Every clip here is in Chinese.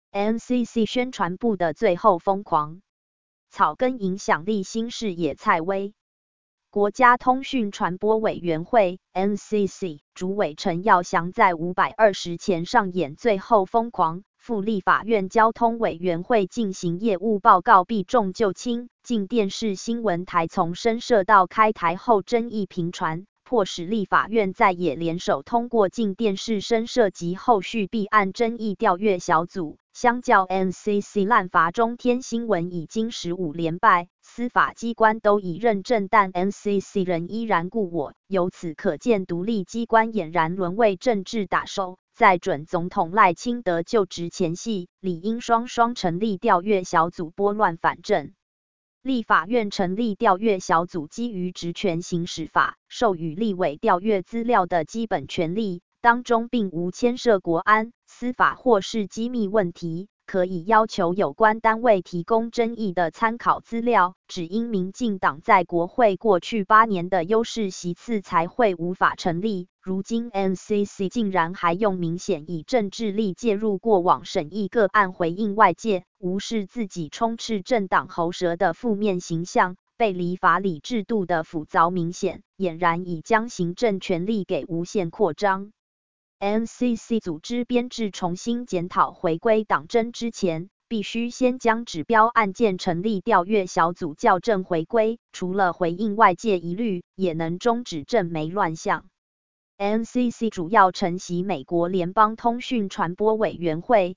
NCC 宣传部的最后疯狂，草根影响力新视野蔡威。国家通讯传播委员会 NCC 主委陈耀祥在520前上演最后疯狂，赴立法院交通委员会进行业务报告避重就轻。进电视新闻台从深设到开台后争议频传，迫使立法院在野联手通过进电视深设及后续弊案争议调阅小组。相较 NCC 滥罚中天新闻已经15连败，司法机关都已认证，但 NCC 仍依然故我，由此可见独立机关俨然沦为政治打手。在准总统赖清德就职前夕，理应双双成立调阅小组拨乱反正。立法院成立调阅小组，基于职权行使法授予立委调阅资料的基本权利，当中并无牵涉国安、司法或是机密问题，可以要求有关单位提供争议的参考资料，只因民进党在国会过去8年的优势席次才会无法成立。如今 NCC 竟然还用明显以政治力介入过往审议个案回应外界，无视自己充斥政党喉舌的负面形象，背离法理制度的腐凿明显，俨然已将行政权力给无限扩张。NCC 组织编制重新检讨回归党征之前，必须先将指标案件成立调阅小组校正回归，除了回应外界疑虑，也能终止政媒乱象。NCC 主要承袭美国联邦通讯传播委员会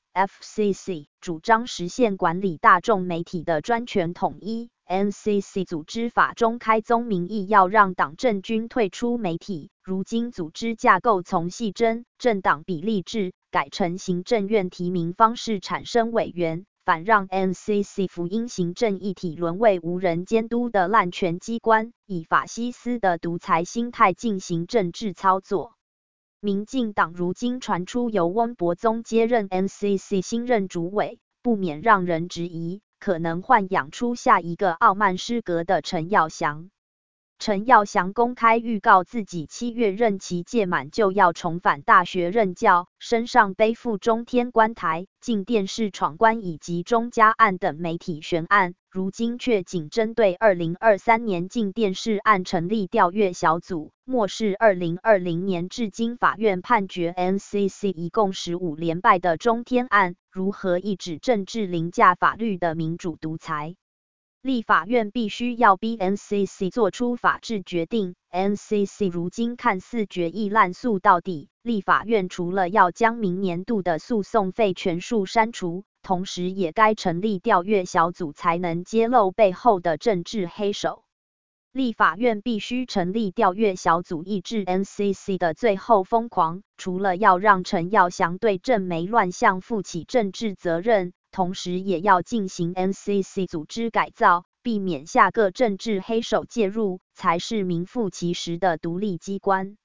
FCC 主张实现管理大众媒体的专权统一。NCC 组织法中开宗明义要让党政军退出媒体，如今组织架构从系政党比例制改成行政院提名方式产生委员，反让 NCC 福音行政一体沦为无人监督的滥权机关，以法西斯的独裁心态进行政治操作。民进党如今传出由翁博宗接任 NCC 新任主委，不免让人质疑，可能豢养出下一个傲慢失格的陈耀祥。陈耀祥公开预告自己7月任期届满就要重返大学任教，身上背负中天关台、进电视闯关以及中嘉案等媒体悬案，如今却仅针对2023年进电视案成立调阅小组，漠视2020年至今法院判决 NCC 一共15连败的中天案，如何抑制政治凌驾法律的民主独裁？立法院必须要逼 NCC 做出法治决定。NCC 如今看似决议烂诉到底，立法院除了要将明年度的诉讼费全数删除，同时也该成立调阅小组，才能揭露背后的政治黑手。立法院必须成立调阅小组，抑制 NCC 的最后疯狂，除了要让陈耀祥对政媒乱象负起政治责任，同时也要进行 NCC 组织改造，避免下个政治黑手介入，才是名副其实的独立机关。